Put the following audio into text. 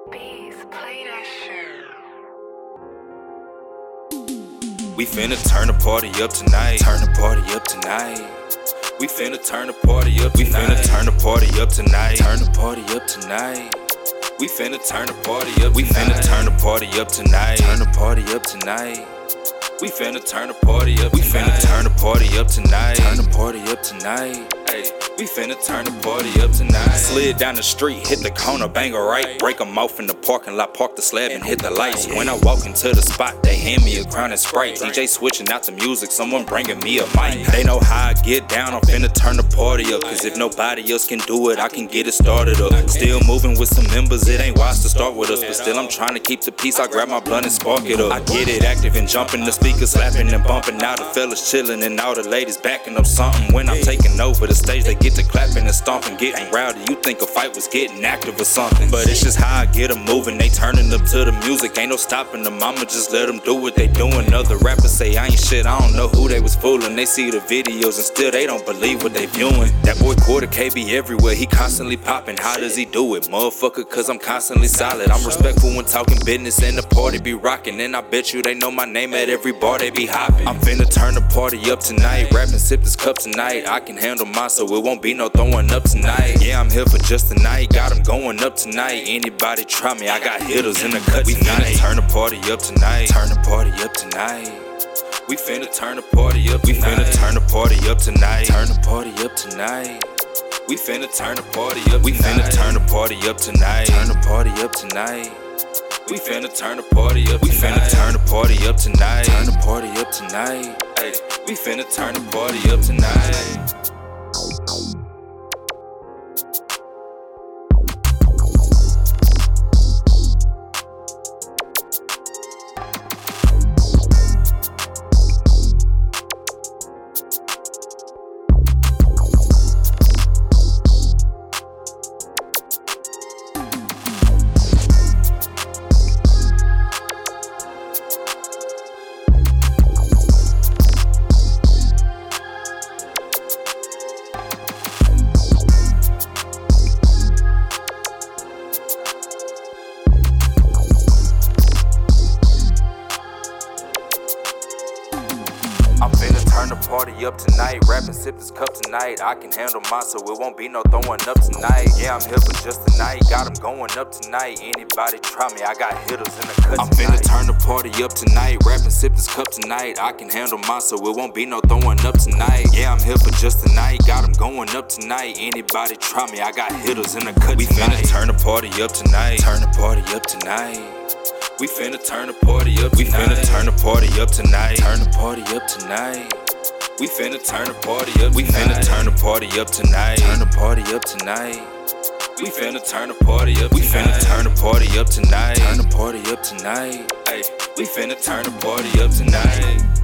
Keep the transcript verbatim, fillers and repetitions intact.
Bees, play that shit. We finna turn the party up tonight. Turn the party up tonight. We finna turn the party up. We finna turn the party up tonight. Turn the party up tonight. We finna turn the party up. We finna turn the party up tonight. Turn the party up tonight. We finna turn the party up. We finna turn the party up tonight. Turn the party up tonight. Ay, we finna turn the party up tonight. Slid down the street, hit the corner, bang a right. Break 'em off in the parking lot, park the slab and hit the lights. When I walk into the spot, they hand me a Crown and Sprite. D J switching out the music, someone bringing me a mic. They know how I get down, I'm finna turn the party up. Cause if nobody else can do it, I can get it started up. Still moving with some members, it ain't wise to start with us. But still I'm trying to keep the peace, I grab my blunt and spark it up. I get it active and jumping, the speakers slapping and bumping. Now the fellas chilling and all the ladies backing up something. When I'm taking over the stage, they get to clapping and stomping, getting rowdy. You think a fight was getting active or something, but it's just how I get them moving. They turning up to the music, ain't no stopping them. I'ma just let them do what they doing. Other rappers say I ain't shit, I don't know who they was fooling. They see the videos and still they don't believe what they viewing. That boy Quarter K be everywhere, he constantly popping. How does he do it, motherfucker? Cause I'm constantly solid. I'm respectful when talking business and the party be rocking. And I bet you they know my name at every bar they be hopping. I'm finna turn the party up tonight. Rap and sip this cup tonight. I can handle mine, so it won't be no throwing up tonight. Yeah, I'm here for just tonight. Got them going up tonight. Anybody try me, I got hitters in the cut tonight. We finna turn the party up tonight. Turn the party up tonight. We finna turn the party up. We finna turn the party up tonight. Turn the party up tonight. We finna turn the party up. We finna turn the party up tonight. Turn the party up tonight. We finna turn the party up. We finna turn the party up tonight. Turn the party up tonight. Ay, we finna turn the party up tonight. I'm finna turn the party up tonight. Rap and sip this cup tonight. I can handle mine, so it won't be no throwing up tonight. Yeah, I'm here for just tonight. Got them going up tonight. Anybody try me, I got hitters in the cut I'm tonight. I'm finna turn the party up tonight. Rap and sip this cup tonight. I can handle mine, so it won't be no throwing up tonight. Yeah, I'm here for just tonight. Got them going up tonight. Anybody try me, I got hitters in the cut we tonight. We finna turn the party up tonight. Turn the party up tonight. We finna turn the party up. We finna turn the party up tonight. Turn the party up tonight. We finna turn the party up. We finna turn the party up tonight. Turn the party up tonight. We finna turn the party up. We finna turn the party up tonight. Turn the party up tonight. Ay, we finna turn the party up tonight.